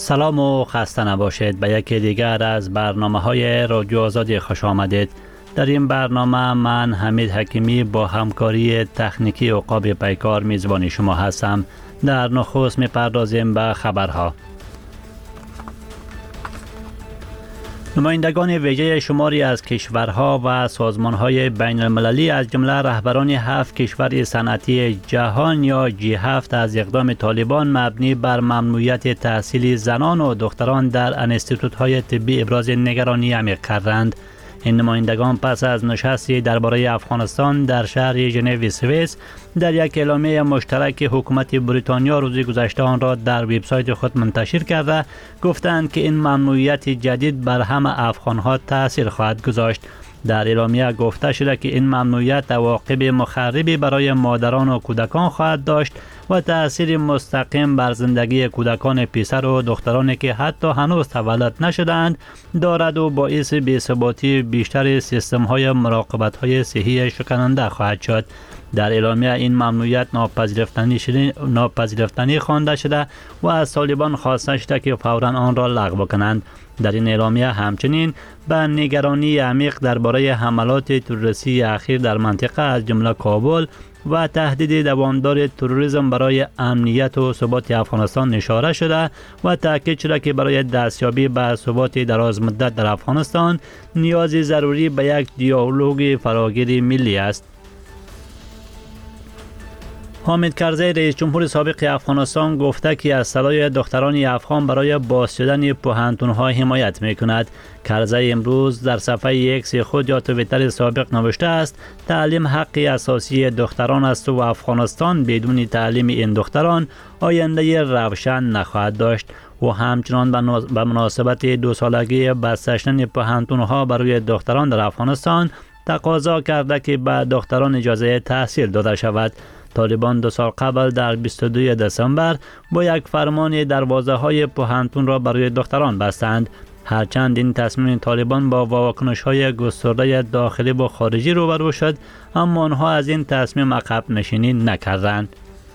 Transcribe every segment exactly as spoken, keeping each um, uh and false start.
سلام و خسته نباشید. به یکی دیگر از برنامه های رادیو آزادی خوش آمدید. در این برنامه من حمید حکیمی با همکاری تکنیکی عقاب پیکار میزبان شما هستم. در نخست میپردازیم به خبرها. نمایندگان ویژه شماری از کشورها و سازمانهای بین المللی از جمله رهبران هفت کشور صنعتی جهان یا جی هفت از اقدام طالبان مبنی بر ممنوعیت تحصیل زنان و دختران در انستیتوت‌های طبی ابراز نگرانی عمیق کردند. این نمایندگان پس از نشستی درباره افغانستان در شهر ژنو سوئیس در یک اعلامیه مشترک حکومت بریتانیا روز گذشته آن را در وبسایت خود منتشر کرده گفتند که این ممنوعیت جدید بر همه افغانها تاثیر خواهد گذاشت. در اعلامیه گفته شده که این ممنوعیت عواقب مخربی برای مادران و کودکان خواهد داشت و تأثیر مستقیم بر زندگی کودکان پسر و دخترانی که حتی هنوز تولد نشدند دارد و باعث بی‌ثباتی بیشتر سیستم‌های مراقبت‌های صحی شکننده خواهد شد. در اعلامیه این ممنوعیت ناپذیرفتنی ناپذیرفتنی خوانده شده و از طالبان خواسته شده که فوراً آن را لغو کنند. در این اعلامیه همچنین به نگرانی عمیق درباره حملات تروریستی اخیر در منطقه از جمله کابل و تهدید دوامدار تروریسم برای امنیت و ثبات افغانستان اشاره شده و تاکید شده که برای دستیابی به ثبات دراز مدت در افغانستان نیاز ضروری به یک دیالوگ فراگیر ملی است. حامد کرزی رئیس جمهور سابق افغانستان گفته که از صدای دختران افغان برای باز شدن پوهنتون‌ها حمایت می‌کند. کرزی امروز در صفحه ایکس خود یا توییتر سابق نوشته است تعلیم حقی اساسی دختران است و افغانستان بدون تعلیم این دختران آینده روشن نخواهد داشت. و همچنان به مناسبت دو سالگی بسته شدن پوهنتون‌ها برای دختران در افغانستان تقاضا کرده که به دختران اجازه تحصیل داده شود. طالبان دو سال قبل در بیست و دوم دسامبر با یک فرمان دروازه‌های پوهنتون را برای دختران بستند. هرچند این تصمیم طالبان با واکنش‌های گسترده داخلی و خارجی روبرو شد، اما آنها از این تصمیم عقب نشینی نکردند.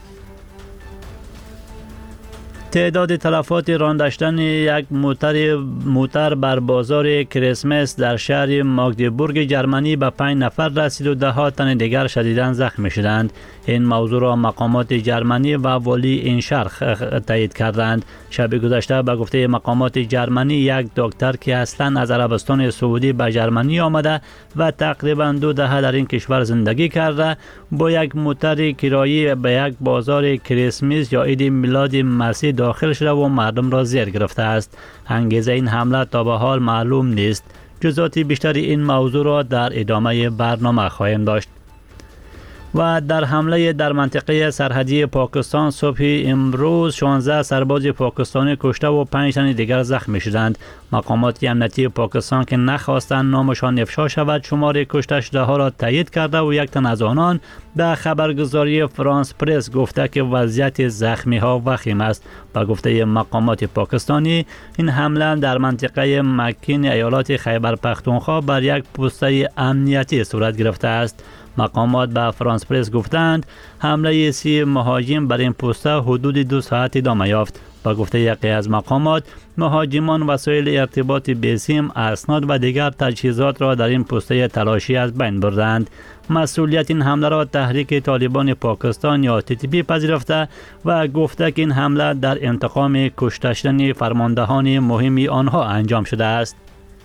تعداد تلفات رانده شدن یک موتر موتر بر بازار کریسمس در شهر ماگدبورگ جرمنی به پنج نفر رسید و ده ها تن دیگر شدیداً زخمی شدند. این موضوع را مقامات جرمنی و والی این شهر تایید کردند. شب گذشته به گفته مقامات جرمنی یک دکتر که اصلاً از عربستان سعودی به جرمنی آمده و تقریباً دو دهه در این کشور زندگی کرده با یک موتر کرایه به یک بازار کریسمس یا عید میلاد مسیح داخل شده و مردم را زیر گرفته است. انگیزه این حمله تا به حال معلوم نیست. جزئیات بیشتر این موضوع را در ادامه برنامه خواهیم داشت. و در حمله در منطقه سرحدی پاکستان صبح امروز شانزده سرباز پاکستانی کشته و پنج تن دیگر زخمی شدند. مقامات امنیتی پاکستان که نخواستند نامشان افشا شود شمار کشته شده ها را تایید کرده و یک تن از آنان به خبرگزاری فرانس پرس گفته که وضعیت زخمی ها وخیم است. با گفته مقامات پاکستانی این حمله در منطقه مکین ایالات خیبر پختونخوا بر یک پوسته امنیتی صورت گرفته است. مقامات به فرانس پرس گفتند حمله سی مهاجم بر این پوسته حدود دو ساعت ادامه یافت. با گفته یکی از مقامات مهاجمان وسایل ارتباط بسیم، اسناد و دیگر تجهیزات را در این پوسته تلاشی از بین بردند. مسئولیت این حمله را تحریک طالبان پاکستان یا تی تی پی پذیرفته و گفته که این حمله در انتقام کشته شدن فرماندهان مهمی آنها انجام شده است.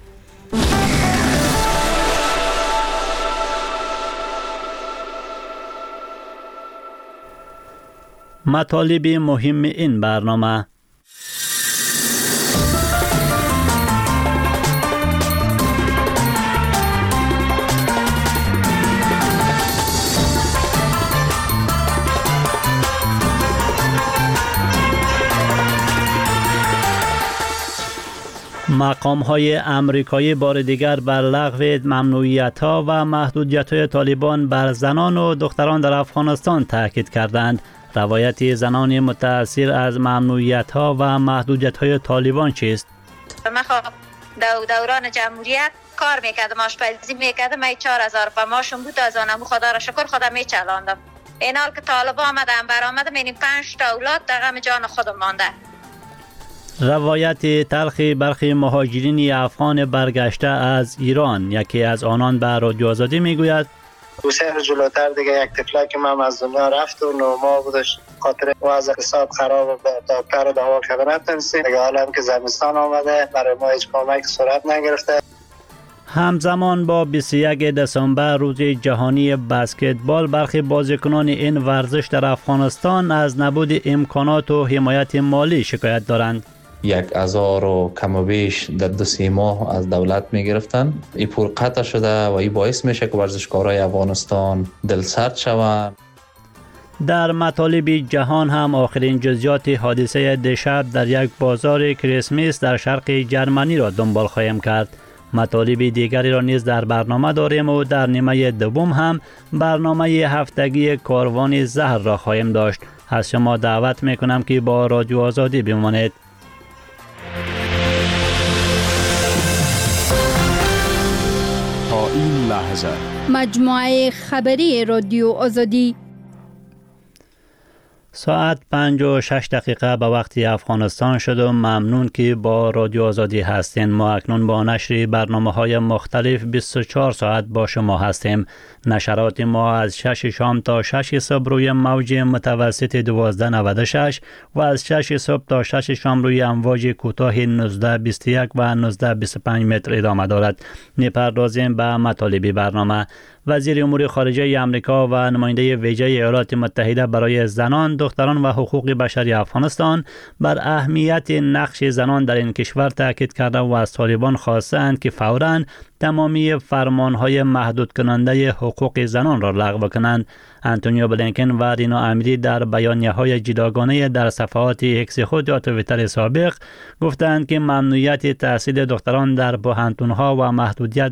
مطالب مهم این برنامه: مقام‌های امریکایی بار دیگر بر لغو ممنوعیت‌ها و محدودیت‌های طالبان بر زنان و دختران در افغانستان تاکید کردند. روایت زنان متأثر از ممنوعیت‌ها و محدودیت‌های طالبان چیست؟ من خب دو دوران جمهوریت کار میکردم، آشپزی میکردم، من چهار هزار روپیه ماشون بود، از آنمو خدا را شکر خدا میچلاندم. این حال که طالبان آمدن برآمدم، این پنج تا اولاد در غم جان خودم مانده. روایت تلخی برخی مهاجرین افغان برگشته از ایران. یکی از آنان به رادیو آزادی میگوید دو سه روز جلوتر دیگه یک تفلک من از دنیا رفت و نوما بودش، خاطر وضع اقتصاد خراب و دکتر دوا کردن نتونستیم دیگه. حالا هم که زمستان آمده برای ما هیچ کمک صورت نگرفته. همزمان با بیست و یک دسامبر روز جهانی بسکتبال، برخی بازیکنان این ورزش در افغانستان از نبود امکانات و حمایت مالی شکایت دارند. یک هزار و کم و بیش در دو سه ماه از دولت می گرفتن. این پول قطع شده و این باعث میشه که ورزشکارای افغانستان دلسرد شوند. در مطالب جهان هم آخرین جزئیات حادثه دیشب در یک بازار کریسمس در شرق جرمنی را دنبال خواهیم کرد. مطالب دیگری را نیز در برنامه داریم و در نیمه دوم هم برنامه هفتگی کاروان زهر را خواهیم داشت. از شما دعوت میکنم که با رادیو آزادی بمانید. تا این لحظه مجموعه خبری رادیو آزادی ساعت پنج و شش دقیقه به وقت افغانستان شد و ممنون که با رادیو آزادی هستین. ما اکنون با نشر برنامه های مختلف بیست و چهار ساعت با شما هستیم. نشرات ما از شش شام تا شش صبح روی موج متوسط دوازده نود و شش و از شش صبح تا شش شام روی امواج کوتاه نوزده بیست و یک و نوزده بیست و پنج متر ادامه دارد. میپردازیم به مطالب برنامه. وزیر امور خارجه آمریکا و نماینده ویژه ایالات متحده برای زنان، دختران و حقوق بشری افغانستان بر اهمیت نقش زنان در این کشور تاکید کرده و از طالبان خواستند که فوراً تمامی فرمانهای محدود کننده حقوق زنان را لغو کنند. آنتونیو بلینکن و رینا امیری در بیانیه‌های جداگانه در صفحات اکس خود یا توییتر سابق گفتند که ممنوعیت تحصیل دختران در پوهنتون‌ها و محدودیت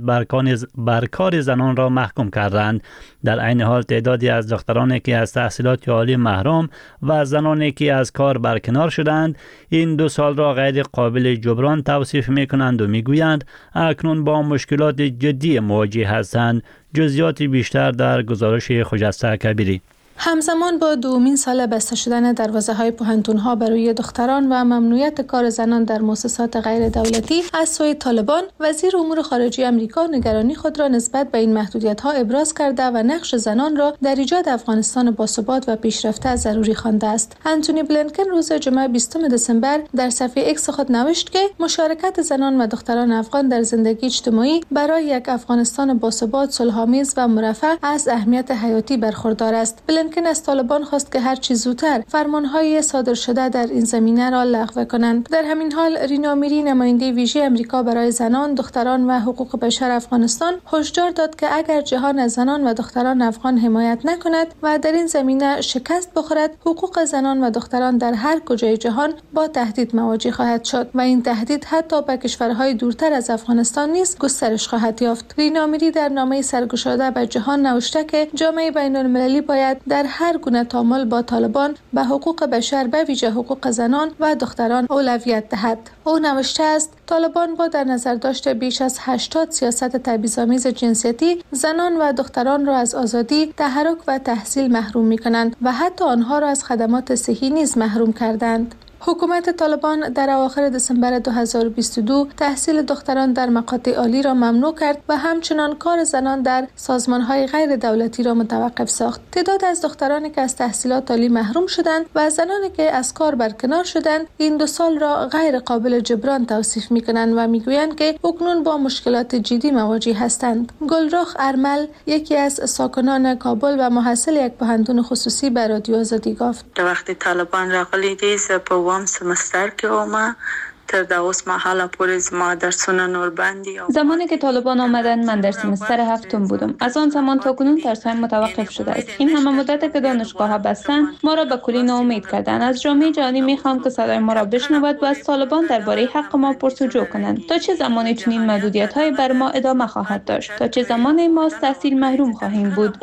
بر کار زنان را محکوم کردند. در عین حال تعدادی از دخترانی که از تحصیلات عالی محروم و زنانی که از کار برکنار شدند این دو سال را غیر قابل جبران توصیف می‌کنند و می‌گویند اکنون با مشکلات جدی مواجه هستند. جزئیات بیشتر در گزارش خجسته کبیری. همزمان با دومین سال بسته شدن دروازه‌های پوهنتون‌ها برای دختران و ممنوعیت کار زنان در مؤسسات غیر دولتی از سوی طالبان، وزیر امور خارجه آمریکا نگرانی خود را نسبت به این محدودیت‌ها ابراز کرده و نقش زنان را در ایجاد افغانستان باثبات و پیشرفته ضروری خوانده است. آنتونی بلینکن روز جمعه بیستم دسامبر در صفحه اکس خود نوشت که مشارکت زنان و دختران افغان در زندگی اجتماعی برای یک افغانستان باثبات، صلح‌آمیز و مرفه از اهمیت حیاتی برخوردار است. بلینکن از طالبان خواست که هر چه زودتر فرمان‌های صادر شده در این زمینه را لغو کنند. در همین حال رینا امیری، نماینده ویژه آمریکا برای زنان، دختران و حقوق بشر افغانستان، هشدار داد که اگر جهان از زنان و دختران افغان حمایت نکند و در این زمینه شکست بخورد، حقوق زنان و دختران در هر کجای جهان با تهدید مواجه خواهد شد و این تهدید حتی به کشورهای دورتر از افغانستان نیز گسترش خواهد یافت. رینا امیری در نامه سرگشاده به جهان نوشته که جامعه بین‌المللی باید در هر گونه تعامل با طالبان به حقوق بشر به ویژه حقوق زنان و دختران اولویت دهد. او نوشته است طالبان با در نظر داشته بیش از هشتاد سیاست تبعیض‌آمیز جنسیتی زنان و دختران را از آزادی، تحرک و تحصیل محروم می‌کنند و حتی آنها را از خدمات صحی نیز محروم کردند. حکومت طالبان در اواخر دسامبر دو هزار و بیست و دو تحصیل دختران در مقاطع عالی را ممنوع کرد و همچنان کار زنان در سازمان‌های غیر دولتی را متوقف ساخت. تعداد از دخترانی که از تحصیلات عالی محروم شدند و زنانی که از کار برکنار شدند این دو سال را غیر قابل جبران توصیف می‌کنند و می‌گویند که اکنون با مشکلات جدی مواجه هستند. گلرخ ارمل، یکی از ساکنان کابل و محصل یک پوهنتون خصوصی، به رادیو آزادی گفت: وقتی طالبان راغلي دي په وام سمستر کې ومه تر دا اوس مهاله پورې زما درسونه نور باندې. زمانی که طالبان آمدند من در سمستر هفتم بودم. از آن زمان تا کنون درس‌هایم متوقف شده است. این همه مدت که دانشگاه‌ها بستند ما را به کلی ناامید کردند. از جامعه جهانی می‌خوام که صدای ما را بشنود و از طالبان درباره حق ما پرسجو کنند. تا چه زمانی چنین محدودیت‌های بر ما ادامه خواهد داشت؟ تا چه زمانی ما از تحصیل محروم خواهیم بود؟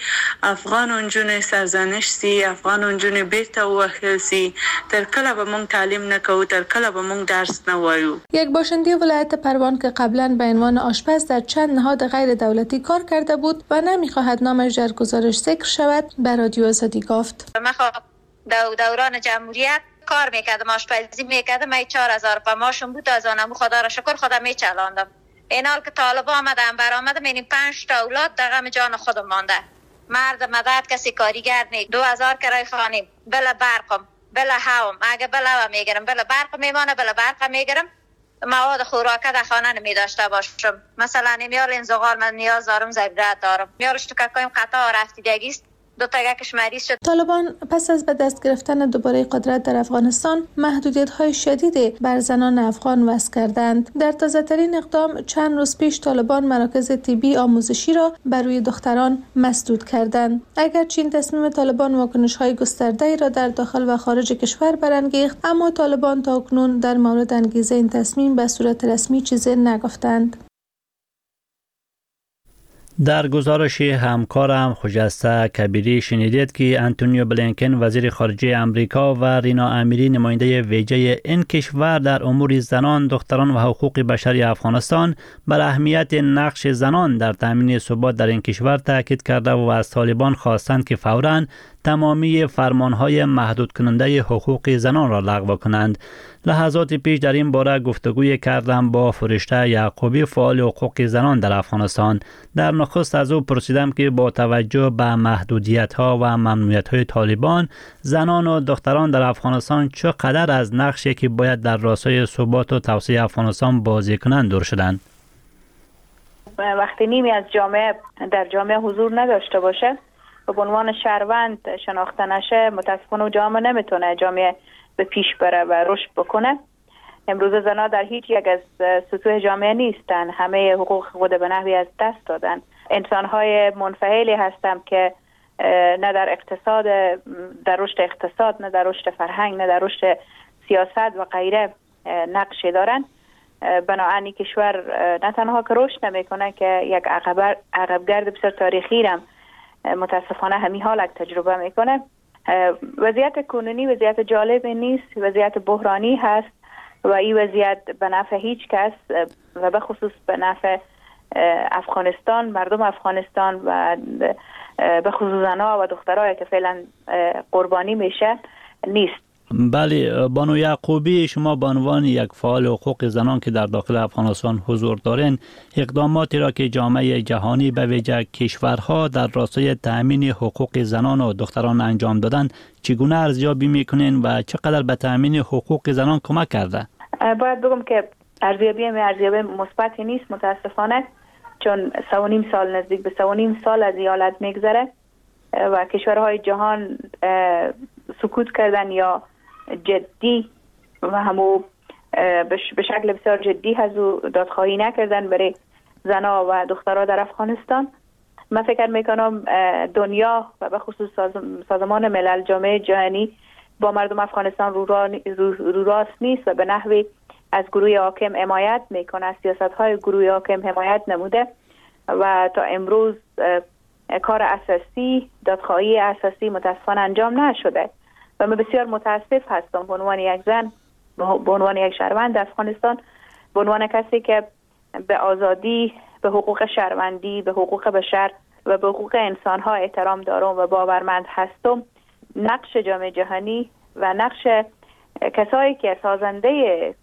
افغان اونجونه سرزنش سی، افغان اونجونه بیرته وخل سی، تر کله به مونږ تعلیم نکوو، تر کله به مونږ یک باشنده ولایت پروان که قبلا به عنوان آشپز در چند نهاد غیر دولتی کار کرده بود و نمیخواهد نامش در گزارش ذکر شود، به رادیو آزادی گفت: دوران جمهوریت کار میکردم، آشپزی میکردم. ای چهار هزار روپیه ماشون بود. از آنمو خدا را شکر خدا میچلاندم. این حال که طالب آمدم برآمدم، این پنج تا اولاد در غم جان خودم مانده. مرد مدد کسی کاریگر نی. دو هزار کرای خانیم، بلا برقم، بلا هوام. اگه بلا هوا میگیرم، بلا برق میمانه، بلا برق میگیرم. مواد خوراکه در خانه نمی داشته باشم. مثلا میال این زغال من نیاز دارم، ضرورت دارم. میالش تو کاکایم قطع رفتیدگیست. دو تا یکش مریض شد. طالبان پس از به دست گرفتن دوباره قدرت در افغانستان محدودیت‌های شدیدی بر زنان افغان وضع کردند. در تازه‌ترین اقدام چند روز پیش طالبان مراکز طبی آموزشی را بر روی دختران مسدود کردند. اگرچه این تصمیم طالبان واکنش‌های گسترده‌ای را در داخل و خارج کشور برانگیخت، اما طالبان تاکنون در مورد انگیزه این تصمیم به صورت رسمی چیزی نگفتند. در گزارش همکارم خجسته کبیری شنیدید که انتونیو بلینکن وزیر خارجه امریکا و رینا امیری نماینده ویژه این کشور در امور زنان، دختران و حقوق بشری افغانستان بر اهمیت نقش زنان در تامین ثبات در این کشور تاکید کرده و از طالبان خواستند که فوراً تمامی فرمانهای محدود کننده حقوق زنان را لغو کنند. لحظات پیش در این باره گفتگوی کردم با فرشته یعقوبی، فعال حقوق زنان در افغانستان. در نخست از او پرسیدم که با توجه به محدودیت‌ها و ممنوعیت‌های طالبان، زنان و دختران در افغانستان چقدر از نقشی که باید در راستای ثبات و توسعه افغانستان بازی کنند دور شدند. وقتی نیمی از جامعه در جامعه حضور نداشته باشه و به عنوان شهروند شناخته نشه، متاسفانه جامعه نمیتونه جامعه به پیش بره و رشد بکنه. امروز زنان در هیچ یک از سطوح جامعه نیستن، همه حقوق خود به نحوی از دست دادن. انسان‌های منفعلی هستند که نه در اقتصاد، در رشد اقتصاد، نه در رشد فرهنگ، نه در رشد سیاست و غیره نقشی دارن. بنابراین کشور نه تنها که رشد نمیکنه که یک عقب عقبگرد بسیار تاریخی رم متاسفانه همین حال تجربه میکنه. وضعیت کنونی وضعیت جالب نیست، وضعیت بحرانی هست و این وضعیت به نفع هیچ کس و به خصوص به نفع افغانستان، مردم افغانستان و به خصوص زنها و دخترایی که فعلا قربانی میشه نیست. بله، بانو یعقوبی، شما به عنوان یک فعال حقوق زنان که در داخل افغانستان حضور دارین، اقداماتی را که جامعه جهانی به ویژه کشورها در راستای تأمین حقوق زنان و دختران انجام دادن چگونه ارزیابی میکنین و چقدر به تأمین حقوق زنان کمک کرده؟ باید بگم که ارزیابی می ارزیابی مثبتی نیست متاسفانه، چون سه و نیم سال نزدیک به سه و نیم سال از این حالت میگذره و کشورهای جهان سکوت کردن یا جدی و همو به شکل بسیار جدی هزو دادخواهی نکردن برای زنها و دخترها در افغانستان. من فکر میکنم دنیا و به خصوص سازمان ملل، جامعه جهانی با مردم افغانستان رو, را رو راست نیست و به نحوی از گروه حاکم حمایت میکنه، از سیاست های گروه حاکم حمایت نموده و تا امروز کار اساسی، دادخواهی اساسی متاسفانه انجام نشده و من بسیار متاسف هستم به عنوان یک زن، به عنوان یک شهروند افغانستان، به عنوان کسی که به آزادی، به حقوق شهروندی، به حقوق بشر و به حقوق انسان ها احترام دارم و باورمند هستم. نقش جامعه جهانی و نقش کسایی که سازنده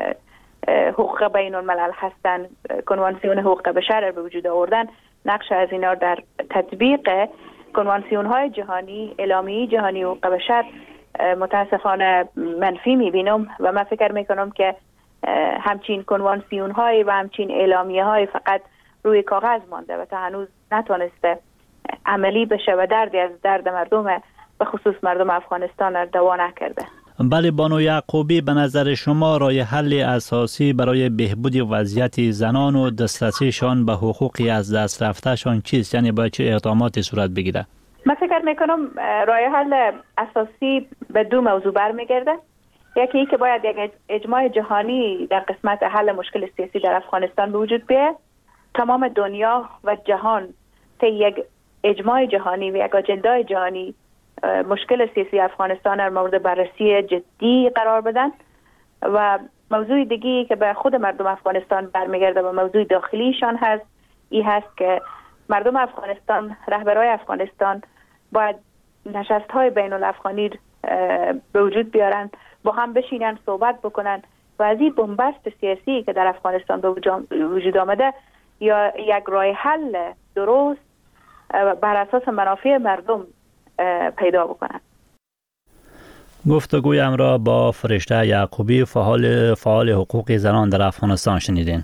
حقوق بین الملل هستند، کنوانسیون حقوق بشر به وجود آوردن، نقش از اینا در تطبیق کنوانسیون های جهانی، اعلامیه جهانی حقوق بشر متاسفانه منفی میبینم و من فکر میکنم که همچین کنوانسیون های و همچین اعلامیه های فقط روی کاغذ مانده و تا هنوز نتونسته عملی بشه و دردی از درد مردم به خصوص مردم افغانستان را دوا نکرده. بله بانو یعقوبی، به نظر شما راه حل اساسی برای بهبود وضعیت زنان و دسترسیشان به حقوقی از دست رفتهشان چیست؟ یعنی باید چه اقداماتی صورت بگیره؟ من فکر میکنم راه حل اساسی به دو موضوع برمیگرده. یکی ای که باید یک اجماع جهانی در قسمت حل مشکل سیاسی در افغانستان به وجود بیاید. تمام دنیا و جهان طی یک اجماع جهانی و یک اجنده جهانی مشکل سیاسی افغانستان را مورد بررسی جدی قرار بدن و موضوع دیگی که به خود مردم افغانستان برمیگرده و موضوع داخلیشان هست، این هست که مردم افغانستان، رهبرای افغانستان باید نشست های بین الافغانی به وجود بیارن با هم بشینن صحبت بکنن و از این بنبست سیاسی که در افغانستان به وجود آمده یا یک راه حل درست بر اساس منافع مردم پیدا بکنن. گفتگویم را با فرشته یعقوبی فعال فعال حقوق زنان در افغانستان شنیدین.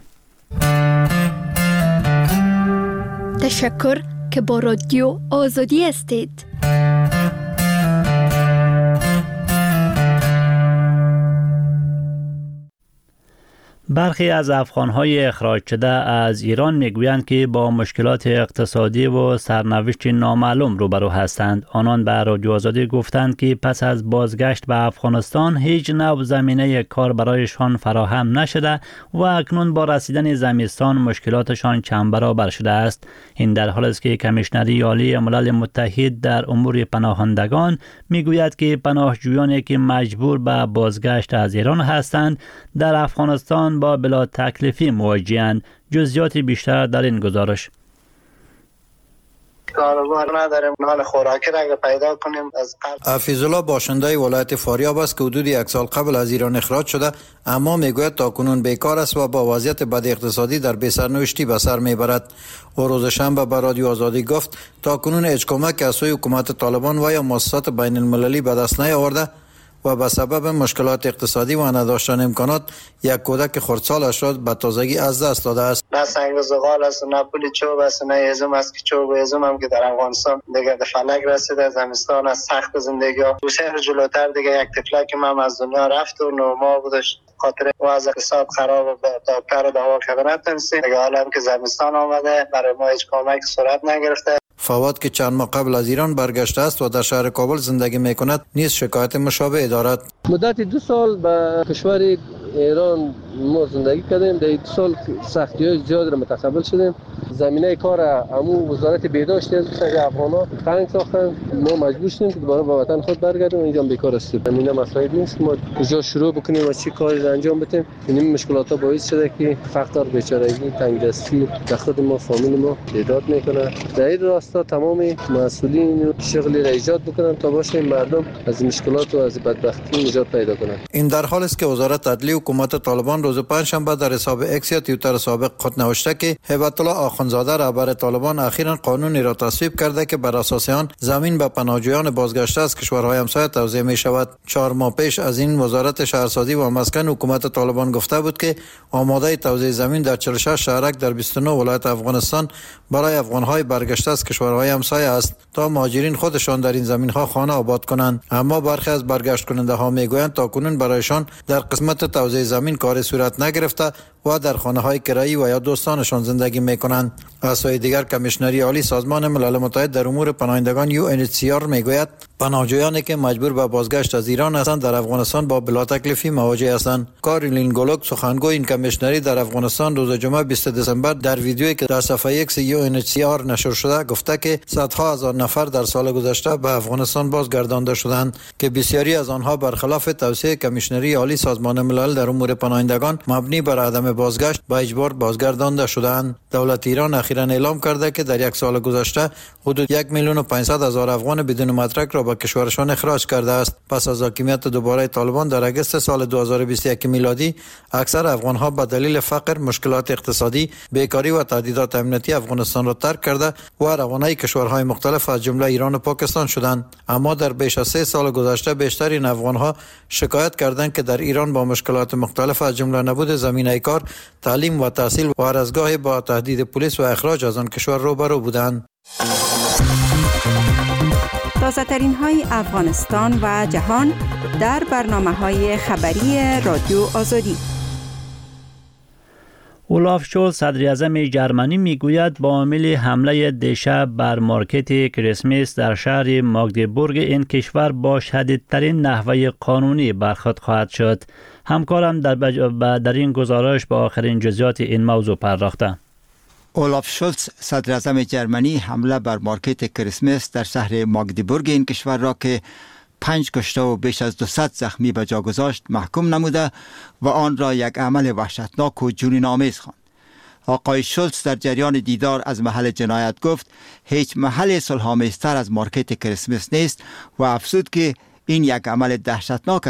تشکر که با رادیو آزادی هستید. برخی از افغان‌های اخراج شده از ایران میگویند که با مشکلات اقتصادی و سرنوشت نامعلوم روبرو هستند. آنان به رادیو آزادی گفتند که پس از بازگشت به افغانستان هیچ نوع زمینه کار برایشان فراهم نشده و اکنون با رسیدن زمستان مشکلاتشان چند برابر شده است. این در حالی است که کمیشنری عالی ملل متحد در امور پناهندگان میگوید که پناهجویانی که مجبور به بازگشت از ایران هستند در افغانستان با بلا تکلیفی مواجه‌اند. جزئیات بیشتر در این گزارش. کاروبار نداریم، نان خوراکی را اگه پیدا کنیم از قبل. حفیظالله باشنده ولایت فاریاب است که حدود یک سال قبل از ایران اخراج شده، اما میگوید تا کنون بیکار است و با وضعیت بد اقتصادی در بی‌سرنوشتی به سر میبرد. او روز شنبه به رادیو آزادی گفت تا کنون هیچ کمک از سوی حکومت طالبان و یا مؤسسات بین المللی به دست نیاورده و به سبب مشکلات اقتصادی و نداشتن امکانات یک کودک خردسالش را به تازگی از دست داده است. نه سنگ و زغال است، نه پول چوب است، نه هیزم است که چوب و هیزم هم که در افغانستان دیگه به فلک رسیده. زمستان از سخت زندگی ها دو سه جلوتر دیگه یک تفلک من از دنیا رفت و نو ما بودش خاطر وضع اقتصاد خراب و تا پر دوا کردن نتونستیم. دیگه حالا هم که زمستان آمده برای ما هیچ کمک صورت نگرفته. فواد که چند ماه قبل از ایران برگشته است و در شهر کابل زندگی میکند نیز شکایت مشابه دارد. مدت دو سال به کشور ایران ما زندگی کردیم. در دو سال سختی‌های زیاد را متقبل شدیم. زمینه کار عمو وزارت بهداشت از افغانا تنگ ساختن. ما مجبور شدیم که دوباره به وطن خود برگردیم. اینجا بیکار هستیم. زمینه مسائل نیست ما کجا شروع بکنیم و چی کاری انجام بدیم. این مشکلات‌ها باعث شده که فقر، بیچارگی، تنگدستی در خود ما فامیل ما تعداد میکنه. در این راستا تمام مسئولین شغلی را ایجاد بکنن تا باشه مردم از مشکلات و از بدبختی نجات پیدا کنند. این در حالی است که وزارت عدلیه حکومت طالبان روز پنجشنبه در حساب اکس یا توییتر سابق خود نوشته که هیبت الله آخوندزاده رهبر طالبان اخیراً قانونی را تصویب کرده که بر اساس آن زمین به پناهجویان بازگشته از کشورهای همسایه توزیع می شود. چهار ماه پیش از این وزارت شهرسازی و مسکن حکومت طالبان گفته بود که آماده توزیع زمین در چهل و شش شهرک در بیست و نه ولایت افغانستان برای افغانهای برگشته از کشورهای همسایه است تا مهاجرین خودشان در این زمین‌ها خانه آباد کنند. اما برخی از برگشت کننده ها میگویند تاکنون برایشان در قسمت توزیع زمین کاری صورت نگرفته و در خانه‌های کرایی و یا دوستانشان زندگی می‌کنند. از سوی دیگر کمیشنری عالی سازمان ملل متحد در امور پناهندگان یو ان اچ سی آر میگوید پناهجویانی که مجبور به بازگشت از ایران هستند در افغانستان با بلا تکلیفی مواجه هستند. کارولین گولوک سخنگوی این کمیشنری در افغانستان روز جمعه بیست دسامبر در ویدیویی که در صفحه ایکس یو ان اچ سی آر نشر شده گفته که صدها هزار نفر در سال گذشته به افغانستان بازگردانده شدند که بسیاری از آنها برخلاف توصیه کمیشنری عالی سازمان ملل در امور پناهندگان مبنی بر عدم بازگشت به اجبار بازگردانده شدند. دولت ایران اخیراً اعلام کرده که در یک سال گذشته حدود یک میلیون و پانصد هزار افغان بدون مدرک را به کشورشان اخراج کرده است. پس از حاکمیت دوباره طالبان در اگست سال دو هزار و بیست و یک میلادی اکثر افغانها به دلیل فقر، مشکلات اقتصادی، بیکاری و تهدیدات امنیتی افغانستان را ترک کرده و روانه کشورهای مختلف از جمله ایران و پاکستان شدند. اما در بیش از سه سال گذشته بیشتر این افغانها شکایت کردند که در ایران با مشکلات مختلف از جمله نبود زمینه کار، تعلیم و تحصیل و هر از گاهی با تهدید پلیس و اخراج از آن کشور روبرو بودند. تازه ترین های افغانستان و جهان در برنامه های خبری رادیو آزادی. اولاف شولز صدر اعظم جرمنی میگوید با عامل حمله دیشب بر مارکت کریسمس در شهر ماگدبورگ این کشور با شدیدترین نحوه قانونی برخورد خواهد شد. همکارم در, بج... در این گزارش با آخرین جزئیات این موضوع پرداخته. اولاف شولز صدر اعظم جرمنی حمله بر مارکت کریسمس در شهر ماگدبورگ این کشور را که پنج کشته و بیش از دویست زخمی به جا گذاشت محکوم نموده و آن را یک عمل وحشتناک و جنون آمیز خواند. آقای شولز در جریان دیدار از محل جنایت گفت هیچ محل صلح‌آمیزتر از مارکت کریسمس نیست و افزود که این یک عمل دهشتناک است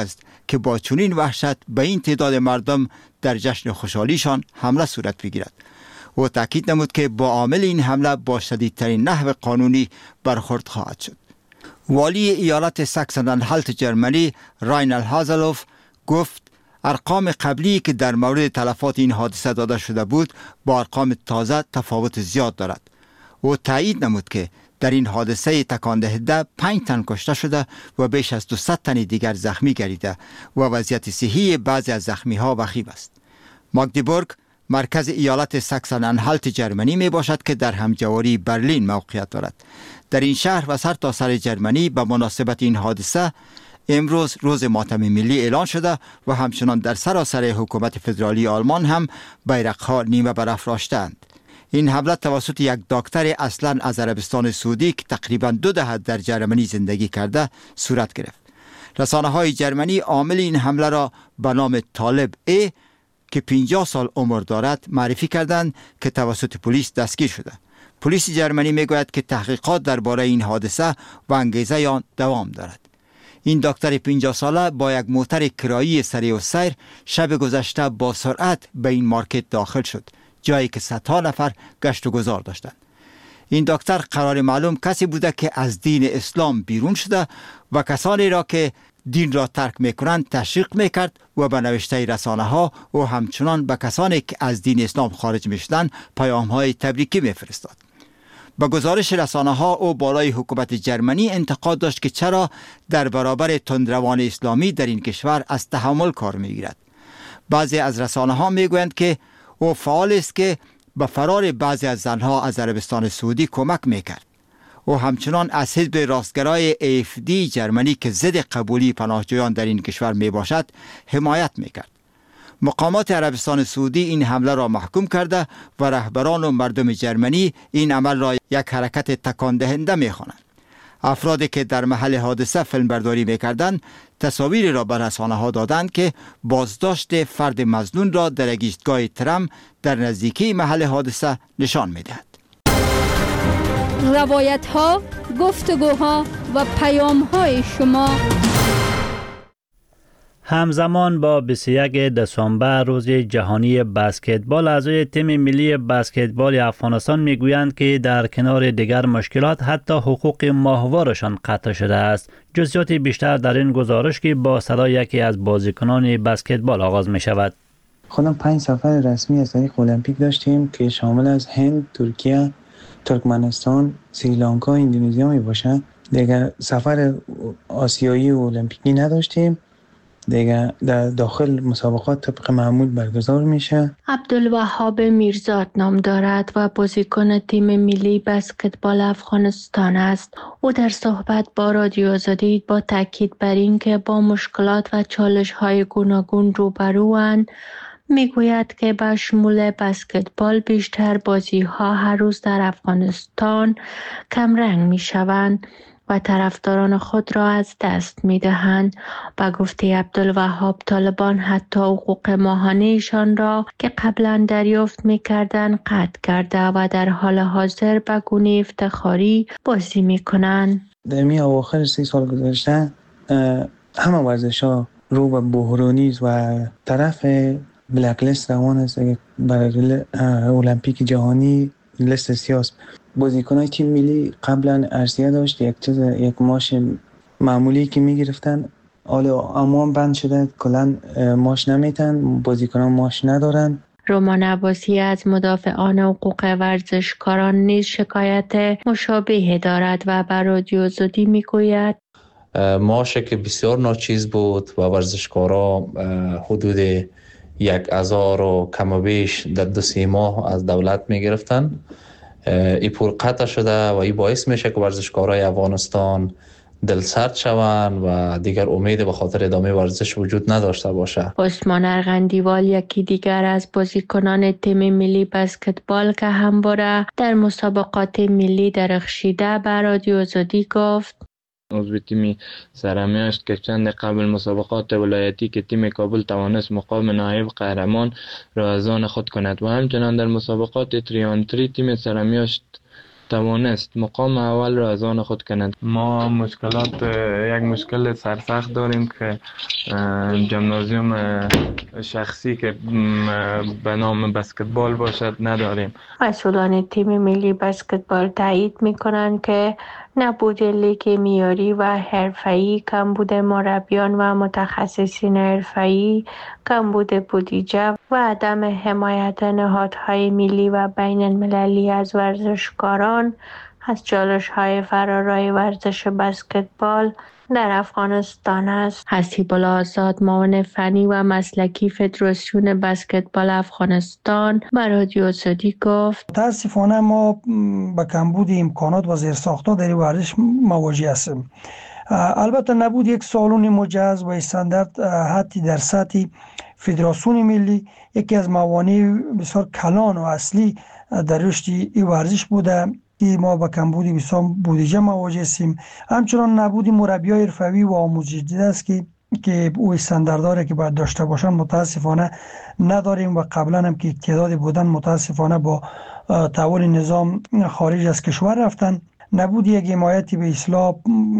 که با چنین وحشت به این تعداد مردم در جشن خوشحالیشان حمله صورت بگیرد. او تاکید نمود که با عامل این حمله با شدیدترین نحو قانونی برخورد خواهد شد. والی ایالت ساکسن آنهالت جرمنی راینل هازلوف گفت ارقام قبلی که در مورد تلفات این حادثه داده شده بود با ارقام تازه تفاوت زیاد دارد. او تایید نمود که در این حادثه تکان دهنده پنج تن کشته شده و بیش از دویست تن دیگر زخمی گردیده و وضعیت صحی بعضی از زخمی ها وخیم است. ماگدبورگ مرکز ایالت ساکسن آنهالت جرمنی می باشد که در همجواری برلین موقعیت دارد. در این شهر و سر تا سر جرمنی به مناسبت این حادثه امروز روز ماتم ملی اعلان شده و همچنان در سراسر حکومت فدرالی آلمان هم بیرق‌ها نیمه برافراشتند. این حمله توسط یک دکتر اصلا از عربستان سعودی که تقریبا دو دهه در جرمنی زندگی کرده صورت گرفت. رسانه های جرمنی عامل این حمله را به نام طالب ای که پنجاه سال عمر دارد معرفی کردند که توسط پلیس دستگیر شده. پلیس جرمنی میگوید که تحقیقات درباره این حادثه و انگیزه آن دوام دارد. این دکتر پنجاه ساله با یک موتر کرایی سریع السیر شب گذشته با سرعت به این مارکت داخل شد، جایی که صدها نفر گشت و گذار داشتند. این دکتر قرار معلوم کسی بوده که از دین اسلام بیرون شده و کسانی را که دین را ترک میکنند تشویق میکرد و به نوشته رسانه ها و همچنان به کسانی که از دین اسلام خارج میشدند پیام های تبریکی میفرستاد. با گزارش رسانه ها او بالای حکومت جرمنی انتقاد داشت که چرا در برابر تندروان اسلامی در این کشور از تحمل کار میگیرد. بعضی از رسانه ها میگویند که او فعال است که به فرار بعضی از زنها از عربستان سعودی کمک میکرد. او همچنان از حزب راستگرای ای اف دی جرمنی که ضد قبولی پناهجویان در این کشور می باشد حمایت میکرد. مقامات عربستان سعودی این حمله را محکوم کرده و رهبران و مردم جرمنی این عمل را یک حرکت تکان دهنده می‌خوانند. افرادی که در محل حادثه فیلمبرداری می‌کردند تصاویری را به رسانه‌ها دادند که بازداشت فرد مظنون را در یک ایستگاه ترام در نزدیکی محل حادثه نشان می‌دهد. روایت‌ها، گفتگوها و پیام‌های شما همزمان با بیست و یک دسامبر روز جهانی بسکتبال، اعضای تیم ملی بسکتبال افغانستان میگویند که در کنار دیگر مشکلات حتی حقوق ماهوارشان قطع شده است. جزئیات بیشتر در این گزارش که با صدای یکی از بازیکنان بسکتبال آغاز می شود. خودم پنج سفر رسمی از طریق المپیک داشتیم که شامل از هند، ترکیه، ترکمنستان، سریلانکا، اندونزیا می باشند. دیگر سفر آسیایی و المپیکی نداشتیم. دیگه در داخل مسابقات طبق معمول برگزار میشه. عبدالوهاب میرزاد نام دارد و بازیکن تیم ملی بسکتبال افغانستان است. او در صحبت با رادیو آزادی با تاکید بر این که با مشکلات و چالش های گوناگون روبروند میگوید که به شمول بسکتبال بیشتر بازی ها هر روز در افغانستان کمرنگ میشوند و طرفداران خود را از دست می دهند. با گفته عبدالوهاب طالبان حتی حقوق ماهانه‌شان را که قبلا دریافت می کردند قطع کرده و در حال حاضر به گونه افتخاری بازی می کنند. در می اواخر سی سال گذشته همه ورزش ها رو به بحرانی و طرف بلک لیست روان است. برای المپیک جهانی لیست سیاست بازیکنای تیم ملی قبلا ارسیه داشت، یک چیز یک ماش معمولی که میگرفتن، حالا اما بند شده کلا ماش نمیتن، بازیکنان ماش ندارن. رومان عباسی از مدافعان حقوق ورزشکاران نیز شکایت مشابه دارد و بر رادیو آزادی میگوید ماشه که بسیار ناچیز بود و ورزشکارا حدود یک هزار و کم و بیش در دو سه ماه از دولت میگرفتن. ای پول قطع شده و این باعث میشه که ورزشکارای افغانستان دلسرد شوند و دیگر امید به خاطر ادامه ورزش وجود نداشته باشه. عثمان ارغندیوال یکی دیگر از بازیکنان تیم ملی بسکتبال که همواره در مسابقات ملی درخشیده به رادیو آزادی گفت عضو تیم سرمیاشت که چند قبل مسابقات ولایتی که تیم کابل توانست مقام نایب قهرمان را از آن خود کند و همچنان در مسابقات تری آن تری تیم سرمیاشت توانست مقام اول را از آن خود کند. ما مشکلات یک مشکل سرسخت داریم که جمنازیوم شخصی که به نام بسکتبال باشد نداریم. مسئولان تیم ملی بسکتبال تایید می‌کنند که نبود لیگ معیاری و حرفه‌ای، کمبود مربیان و متخصصین حرفه‌ای، کمبود بودجه و عدم حمایت نهادهای ملی و بین المللی از ورزشکاران از چالش‌های فرارای ورزش بسکتبال در افغانستان است. حسیب الله آزاد، معاون فنی و مسلکی فدراسیون بسکتبال افغانستان، به رادیو آزادی گفت: متاسفانه ما با کمبود امکانات و زیرساخت‌ها در ورزش مواجه هستیم. البته نبود یک سالن مجهز و استاندارد حتی در سطح فدراسیون ملی یکی از موانع بسیار کلان و اصلی در رشد این ورزش بوده. ما با کمبود بسیار بودجه مواجه هستیم. همچنان نبود مربیای حرفه‌ای و آموزش دیده است که که او استانداردها که باید داشته باشن متاسفانه نداریم و قبلا هم که تعدادی بودن متاسفانه با تحول نظام خارج از کشور رفتن. نبود یک حمایتی به اصلاح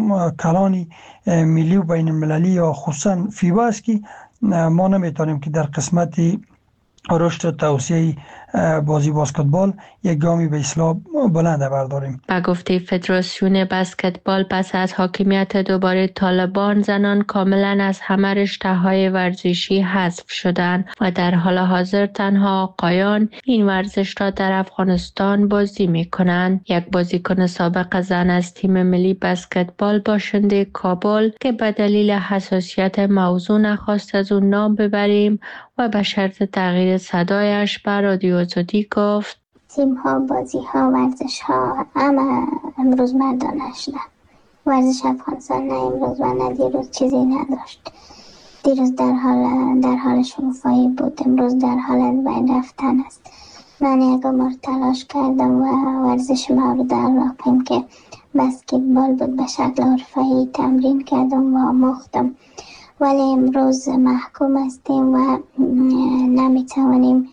کلانی ملی و بین المللی یا خصوصا فیبا است که ما نمیتونیم که در قسمت رشد و توسعه بازی بسکتبال یک گامی به اصلاح بلند برداریم. با گفته فدراسیون بسکتبال، پس از حاکمیت دوباره طالبان، زنان کاملا از همه رشته‌های ورزشی حذف شدند و در حال حاضر تنها آقایان این ورزش را در افغانستان بازی می‌کنند. یک بازیکن سابق زن از تیم ملی بسکتبال باشنده کابل که به دلیل حساسیت موضوع نخواست از اون نام ببریم و به شرط تغییر صدایش به رادیو آزادی گفت: تیم ها، بازی ها، ورزش ها همه امروز مردانه شدن. ورزش افغانستان نه امروز و نه دیروز چیزی نداشت. دیروز در حال در حال شکوفایی بود، امروز در حال از بین رفتن است. من یک عمر تلاش کردم و ورزش مورد علاقه‌ام که بسکتبال بود به شکل حرفه‌ای تمرین کردم و آموختم، ولی امروز محکوم هستیم و نمیتوانیم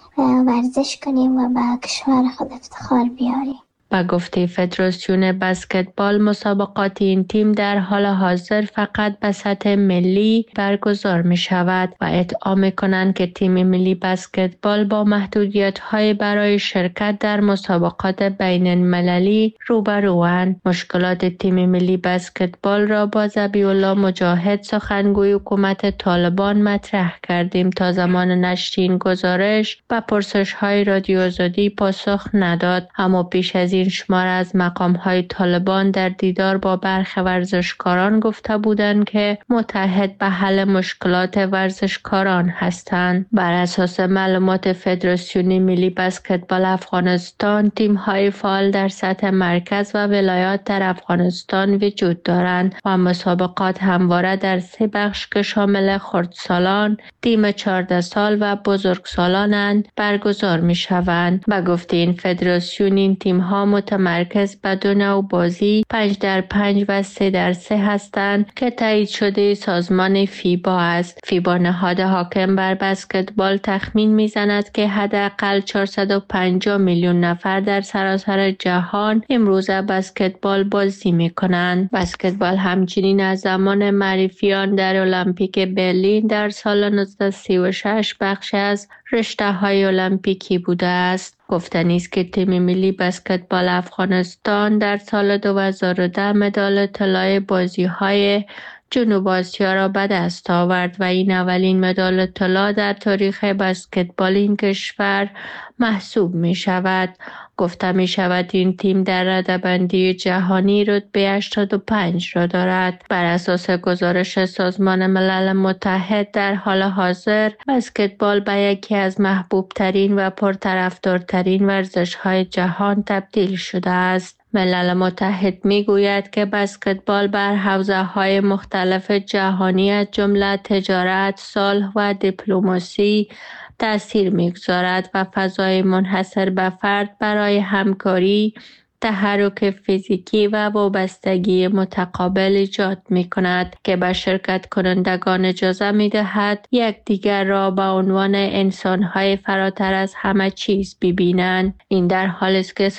ورزش کنیم و به کشور خود افتخار بیاریم. با گفته فدراسیون بسکتبال، مسابقات این تیم در حال حاضر فقط به سطح ملی برگزار می شود و ادعا می کنند که تیم ملی بسکتبال با محدودیت های برای شرکت در مسابقات بین المللی روبروند. مشکلات تیم ملی بسکتبال را با ذبیح الله مجاهد، سخنگوی حکومت طالبان، مطرح کردیم. تا زمان نشر این گزارش به پرسش های رادیو آزادی پاسخ نداد، اما پیش از این شمار از مقام‌های طالبان در دیدار با برخی ورزشکاران گفته بودند که متحد به حل مشکلات ورزشکاران هستند. بر اساس معلومات فدراسیون ملی بسکتبال افغانستان، تیم‌های فعال در سطح مرکز و ولایات در افغانستان وجود دارند و مسابقات همواره در سه بخش که شامل خردسالان، تیم چهارده سال و بزرگسالانند برگزار می‌شوند. با گفته این فدراسیون، این تیم‌ها متمرکز به دو نوع بازی پنج در پنج و سه در سه هستند که تایید شده سازمان فیبا است. فیبا، نهاد حاکم بر بسکتبال، تخمین میزند که حداقل چهارصد و پنجاه میلیون نفر در سراسر جهان امروز بسکتبال بازی میکنند. بسکتبال همچنین از زمان معرفیان در المپیک برلین در سال نوزده سی و شش بخش از رشته‌های المپیکی بوده است. گفتنی است که تیم ملی بسکتبال افغانستان در سال دو هزار و ده مدال طلای بازی‌های جنوب آسیا را به دست آورد و این اولین مدال طلا در تاریخ بسکتبال این کشور محسوب می شود. گفته می شود این تیم در رده‌بندی جهانی رتبه هشتاد و پنج را دارد. بر اساس گزارش سازمان ملل متحد، در حال حاضر بسکتبال به یکی از محبوب ترین و پرطرفدارترین ورزش های جهان تبدیل شده است. ملل متحد می گوید که بسکتبال بر حوزه های مختلف جهانی از جمله تجارت، صلح و دیپلماسی تأثیر می‌گذارد و فضای منحصر به فرد برای همکاری، تحرک فیزیکی و وابستگی متقابل ایجاد می‌کند که به شرکت کنندگان اجازه می‌دهد یکدیگر را به عنوان انسان‌های فراتر از همه چیز ببینند. این در حالی است که